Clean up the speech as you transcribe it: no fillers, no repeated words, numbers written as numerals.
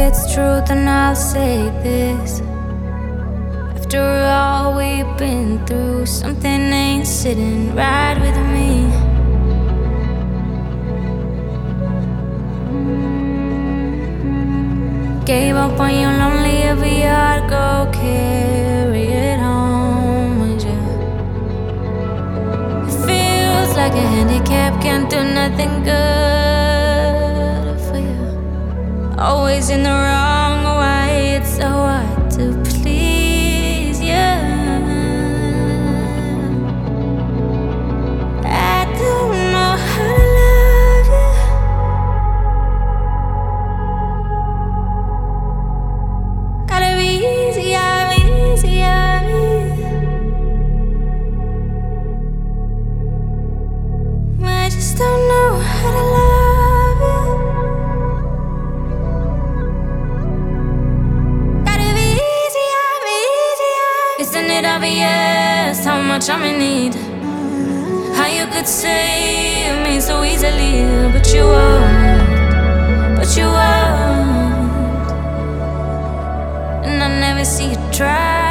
it's true, then I'll say this. After all we've been through, something ain't sitting right with me. Gave up on you, lonely, every heart, go carry it home with you. It feels like a handicap, can't do nothing good for you. Always in the wrong, why it's so hard to please you. I don't know how to love you. Gotta be easy on me, easy on me. I just don't know how to love you. Gotta be easy on me, easy on me. Isn't it obvious how much I'm in need? How you could save me so easily, but you won't, but you won't. And I never see you try.